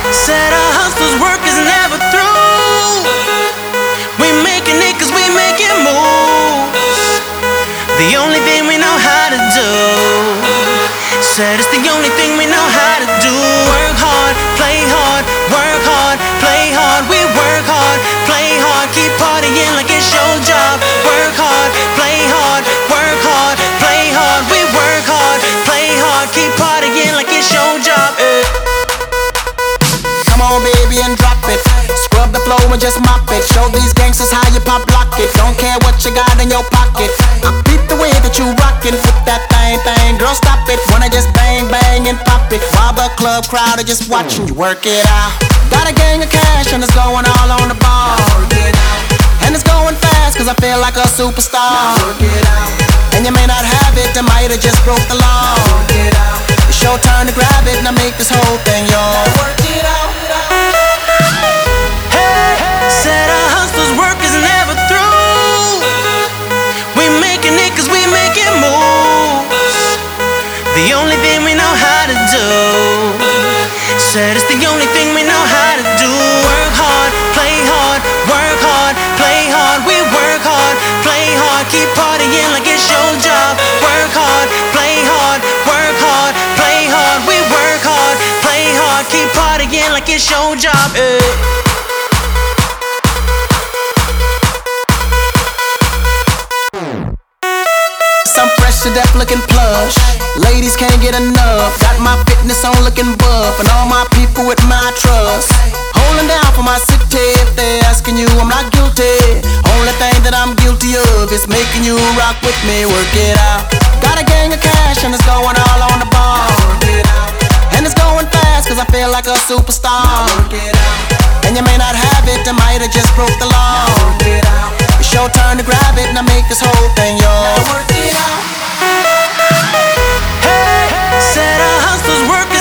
Said our hustler's work is never through. We making it cause we making moves. The only thing we know how to do. Said it's the only thing we know how to do. Work hard, play hard, work hard, play hard. We work hard, play hard, keep partying like it's your job. Work hard, play hard, work hard, play hard. We work hard, play hard, keep partying like it's your job. Come on, baby, and drop it. Scrub the floor and just mop it. Show these gangsters how you pop lock it. Don't care what you got in your pocket. I beat the way that you rockin'. Flip that thing, girl, stop it. Wanna just bang, bang, and pop it. While the club crowd are just watching you work it out. Got a gang of cash and it's going all on the ball. And it's going fast cause I feel like a superstar. And you may not have it, I might have just broke the law. It's your turn to grab it and I make this whole thing yours. Work it out. Said our hustler's work is never through. We making it cause we making moves. The only thing we know how to do. Said it's the only thing we know how to do. Work hard, play hard, work hard, play hard. We work hard, play hard, keep partying like it's your job. Work hard, play hard, work hard, play hard. We work hard, play hard, keep partying like it's your job. I'm fresh to death looking plush. Ladies can't get enough. Got my fitness on looking buff. And all my people with my trust. Holding down for my city. If they're asking you, I'm not guilty. Only thing that I'm guilty of is making you rock with me. Work it out. Got a gang of cash and it's going all on the ball. And it's going fast cause I feel like a superstar. And you may not have it, I might have just broke the law. It's your turn to grab it and I make this whole thing yours. Said our hustler's work